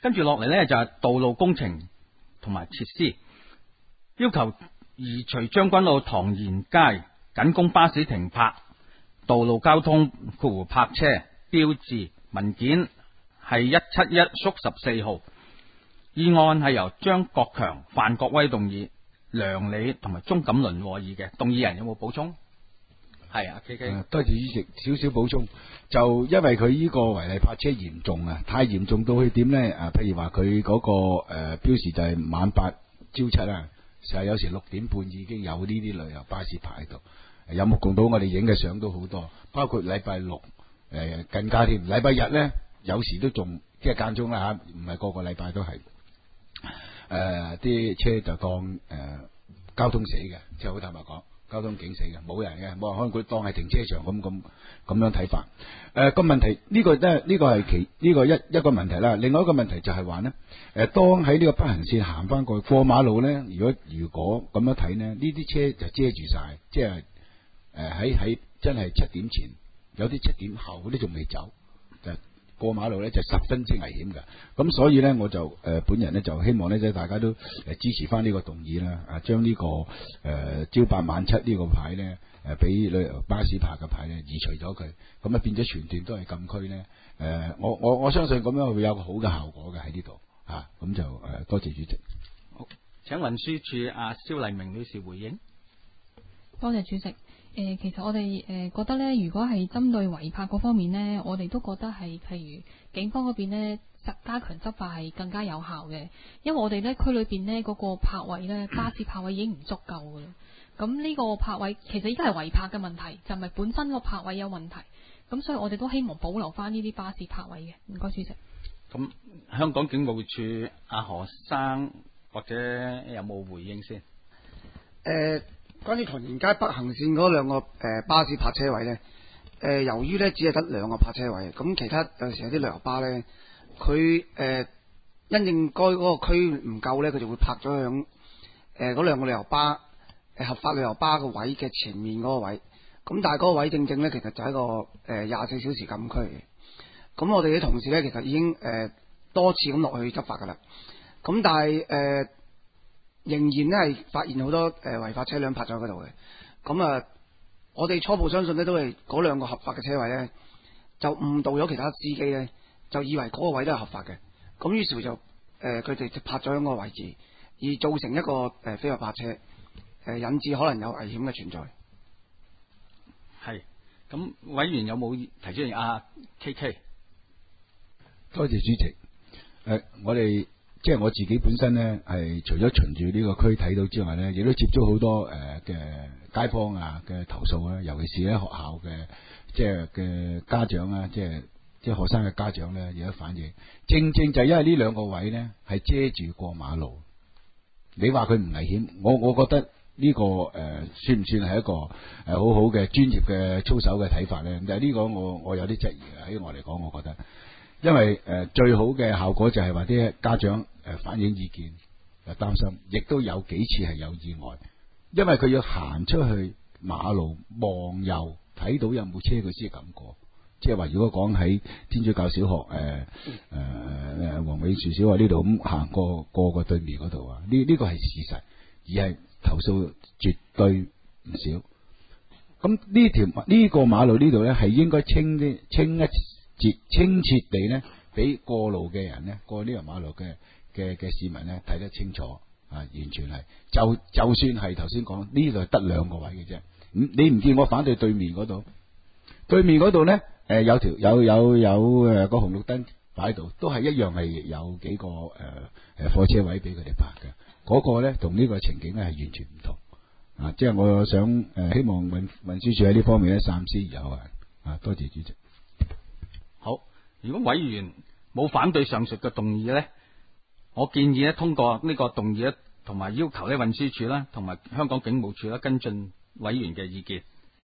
跟住落嚟呢，就係道路工程同埋設施，要求移除將軍澳唐賢街僅供巴士停泊道路交通泊車標誌文件係171/14號。議案係由張國強、范國威動議，梁理同埋鍾錦麟和議嘅。動議人有冇補充？係啊 ，KK。 多謝主席，少少補充，就因為佢呢個違例泊車嚴重啊，太嚴重到去點呢？譬如話佢嗰個標示就係晚8朝7啊，成日有時6點半已經有呢啲旅遊巴士泊喺度，有目共睹，我哋影嘅相都好多，包括禮拜六更加添，禮拜日呢，有時都仲即係間中啦吓，唔係個個禮拜都係啲車就當交通死嘅，即係好坦白講。交通警死嘅，冇人嘅，冇人可能佢當係停車場咁樣睇法。個問題呢個咧，呢個係呢個一個問題啦。另外一個問題就係話呢，當喺呢個北行線行翻過馬路呢，如果咁樣睇呢，呢啲車就遮住晒，即係喺真係7點前，有啲7點後嗰啲仲未走，就過馬路呢就十分之危險嘅。咁所以呢，我就本人呢就希望呢，即係大家都支持翻呢個動議啦，將呢個朝8晚7呢個牌呢，俾旅遊巴士泊嘅牌呢移除咗佢，咁啊變咗全段都係禁區呢。我相信咁樣會有個好嘅效果嘅喺呢度嚇，咁就多謝主席。 好，請運輸署阿蕭麗明女士回應。 多謝主席。其實我哋覺得呢，如果係針對違泊嗰方面呢，我哋都覺得係譬如警方嗰邊呢，加強執法係更加有效嘅，因為我哋呢區裏邊呢嗰個泊位呢，巴士泊位已經唔足夠㗎啦。咁呢個泊位其實依家係違泊嘅問題，就唔係本身個泊位有問題。咁所以我哋都希望保留翻呢啲巴士泊位嘅。唔該，主席。 咁香港警務處阿何生或者有冇回應先？ 關於唐賢街北行線嗰兩個巴士泊車位呢，由於呢只係得2個泊車位，咁其他有時有啲旅遊巴呢，佢因應該嗰個區唔夠呢，佢就會泊咗響嗰2個旅遊巴合法旅遊巴個位嘅前面嗰個位。咁但係嗰個位正正呢，其實就係一個24小時禁區嘅。咁我哋啲同事呢，其實已經多次咁落去執法噶啦。咁但係仍然咧係發現好多違法車輛泊咗喺嗰度嘅。咁我哋初步相信呢，都係嗰2個合法嘅車位呢，就誤導咗其他司機呢，就以為嗰個位都係合法嘅。咁於是就佢哋就泊咗喺嗰個位置，而造成一個非法泊車，引致可能有危險嘅存在。 係。咁委員有冇提出KK？ 多謝主席。我哋即係我自己本身呢，係除咗循住呢個區睇到之外呢，亦都接觸好多嘅街坊嘅投訴啊，尤其是喺學校嘅即係嘅家長啊，即係學生嘅家長呢，有得反映。正正就係因為呢2個位呢，係遮住過馬路，你話佢唔危險，我覺得呢個算唔算係一個好好嘅專業嘅操守嘅睇法呢？但係呢個我有啲質疑喺我嚟講，我覺得。因為最好嘅效果就係話啲家長反映意見，擔心，亦都有幾次係有意外，因為佢要行出去馬路望右睇到有冇車佢先敢過。即係話如果講喺天主教小學黃美樹小學呢度咁行過個對面嗰度啊，呢個係事實，而係投訴絕對唔少。咁呢個馬路呢度咧係應該清澈地呢，俾過路嘅人呢，過呢條馬路嘅市民呢睇得清楚啊，完全係就算係頭先講呢度係得2個位嘅啫。你唔見我反對對面嗰度？對面嗰度呢，有個紅綠燈擺喺度，都係一樣係有幾個貨車位俾佢哋泊嘅。嗰個呢同呢個情景呢係完全唔同啊！即係我想希望運輸署喺呢方面呢三思而後行啊！多謝主席。 好，如果委員冇反對上述嘅動議呢，我建議呢通過呢個動議呢，同埋要求呢運輸署啦，同埋香港警務處啦跟進委員嘅意見。